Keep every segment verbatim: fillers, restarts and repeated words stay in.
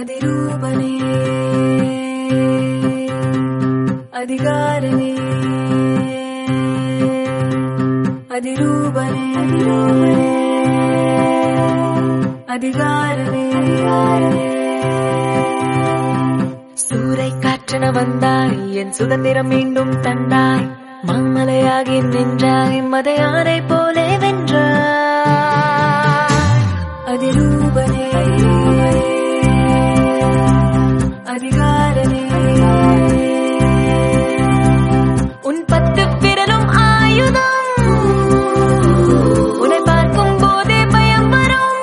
அதிரூபனே அதிகாரனே அதிரூபனே அதிகாரனே சூறை காற்றென வந்தாய் என் சுதந்திரம் மீண்டும் தந்தாய் மாமலையாகி நின்றாய் மதையானை போலே வென்றாய் அதிரூபனே அதிகாரனே உன் பத்து விரலும் ஆயுதம் உன்னை பார்க்கும் போதே பயம் வரும்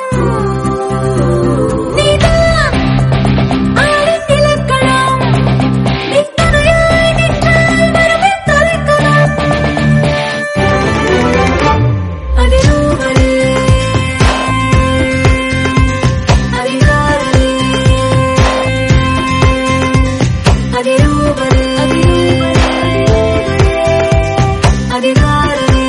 நீதான் ஆடின் இலக்கணம் நீ துணையாய் நின்றால் வரவே தொலைக்கலாம் அதிரூபனே அதிகாரனே அதிரூபனே அதிகாரனே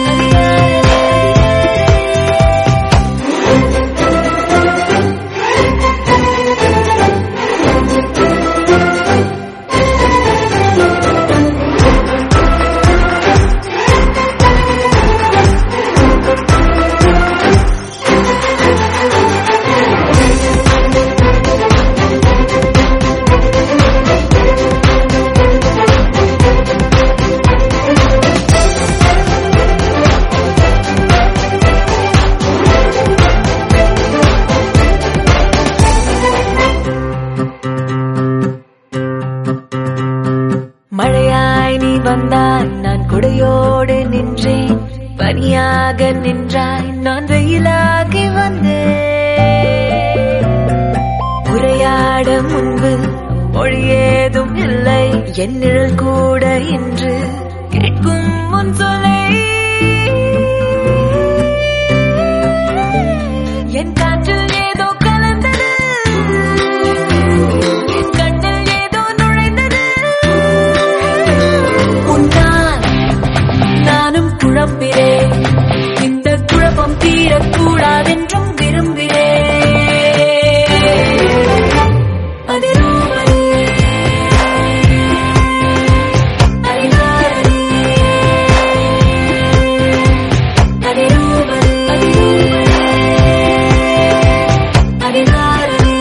மழையாய் நீ வந்தாய் நான் குடையோடு நின்றேன் பனியாக நின்றாய் நான் வெயிலாகி வந்தேன் உரையாட முன்பு மொழியேதும் இல்லை என் நிழல் கூட இன்று கேட்கும் முன் சொல்லை என் காற்றில் ஏதோ கலந்தது என் கண்ணில் ஏதோ நுழைந்தது உன்னால் நானும் குழம்பினேன் இந்த குழப்பம் தீரக்கூடாதென்றும் விரும்பினேன் அதிரூபனே அதிகாரனே அதிரூபனே அதிகாரனே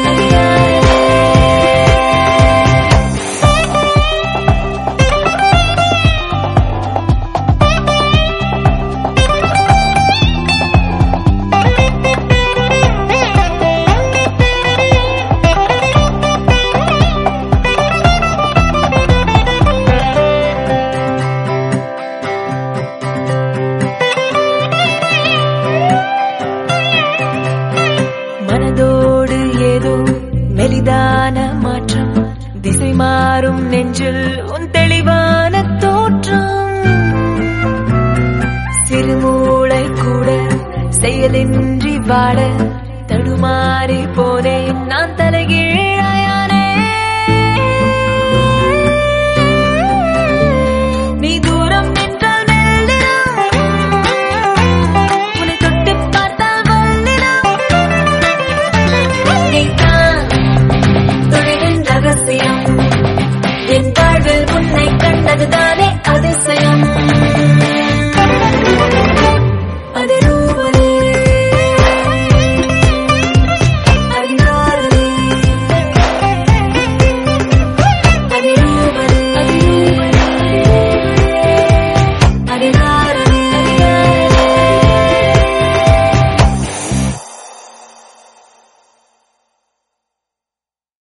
மனதோடு ஏதோ மெலிதான மாற்றம் திசை மாறும் நெஞ்சில் உன் தெளிவான தோற்றம் சிறுமூளை கூட செயலின்றி வாட தடுமாறி போனேன் நான் தலைகீழ்